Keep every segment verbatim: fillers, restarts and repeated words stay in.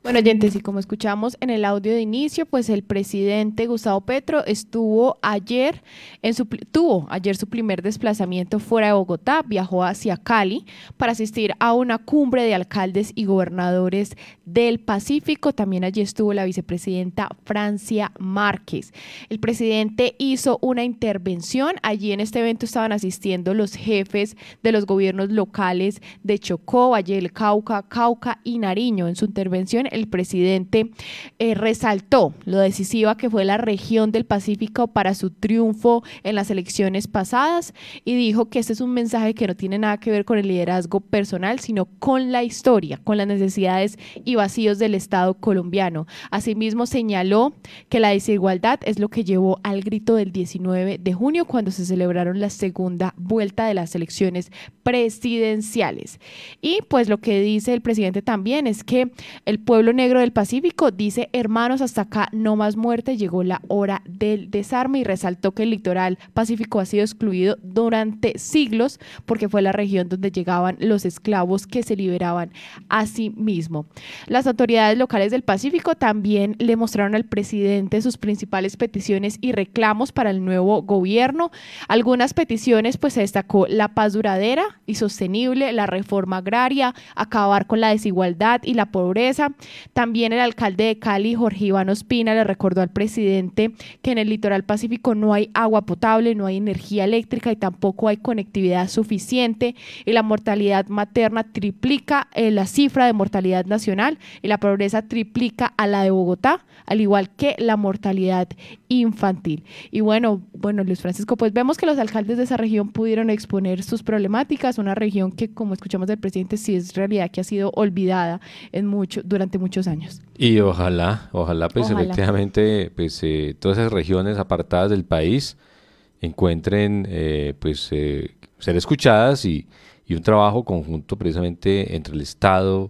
Bueno, oyentes, y como escuchamos en el audio de inicio, pues el presidente Gustavo Petro estuvo ayer en su pl- tuvo ayer su primer desplazamiento fuera de Bogotá, viajó hacia Cali para asistir a una cumbre de alcaldes y gobernadores del Pacífico. También allí estuvo la vicepresidenta Francia Márquez. El presidente hizo una intervención. Allí en este evento estaban asistiendo los jefes de los gobiernos locales de Chocó, Valle del Cauca, Cauca y Nariño. En su intervención, el presidente eh, resaltó lo decisiva que fue la región del Pacífico para su triunfo en las elecciones pasadas y dijo que este es un mensaje que no tiene nada que ver con el liderazgo personal, sino con la historia, con las necesidades y vacíos del Estado colombiano. Asimismo, señaló que la desigualdad es lo que llevó al grito del diecinueve de junio, cuando se celebraron la segunda vuelta de las elecciones presidenciales. Y pues lo que dice el presidente también es que el pueblo negro del Pacífico dice: hermanos, hasta acá no más muerte, llegó la hora del desarme, y resaltó que el litoral pacífico ha sido excluido durante siglos porque fue la región donde llegaban los esclavos que se liberaban a sí mismo. Las autoridades locales del Pacífico también le mostraron al presidente sus principales peticiones y reclamos para el nuevo gobierno. Algunas peticiones, pues se destacó la paz duradera y sostenible, la reforma agraria, acabar con la desigualdad y la pobreza. También el alcalde de Cali, Jorge Iván Ospina, le recordó al presidente que en el litoral pacífico no hay agua potable, no hay energía eléctrica y tampoco hay conectividad suficiente, y la mortalidad materna triplica eh, la cifra de mortalidad nacional, y la pobreza triplica a la de Bogotá, al igual que la mortalidad infantil. Y bueno, bueno, Luis Francisco, pues vemos que los alcaldes de esa región pudieron exponer sus problemáticas, una región que, como escuchamos del presidente, sí es realidad que ha sido olvidada en mucho, durante muchos años. Y ojalá, ojalá pues Ojalá. efectivamente pues eh, todas esas regiones apartadas del país encuentren eh, pues eh, ser escuchadas y, y un trabajo conjunto precisamente entre el Estado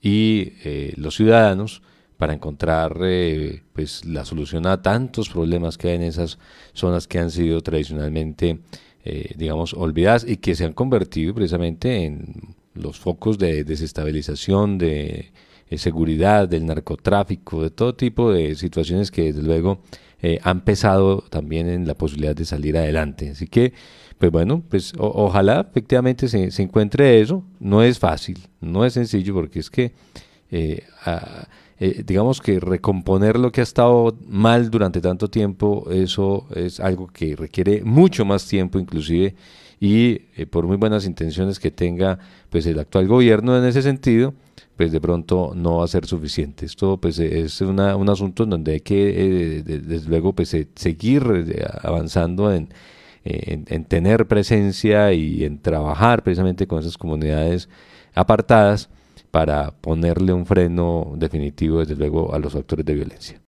y eh, los ciudadanos para encontrar eh, pues la solución a tantos problemas que hay en esas zonas que han sido tradicionalmente eh, digamos olvidadas y que se han convertido precisamente en los focos de desestabilización, de eh, seguridad, del narcotráfico, de todo tipo de situaciones que desde luego eh, han pesado también en la posibilidad de salir adelante. Así que, pues bueno, pues o- ojalá efectivamente se, se encuentre eso. No es fácil, no es sencillo, porque es que eh, a- eh, digamos que recomponer lo que ha estado mal durante tanto tiempo, eso es algo que requiere mucho más tiempo inclusive, y eh, por muy buenas intenciones que tenga pues el actual gobierno en ese sentido, pues de pronto no va a ser suficiente. Esto pues eh, es una, un asunto en donde hay que eh, de- desde luego pues eh, seguir eh, avanzando en, en, en tener presencia y en trabajar precisamente con esas comunidades apartadas para ponerle un freno definitivo desde luego a los factores de violencia.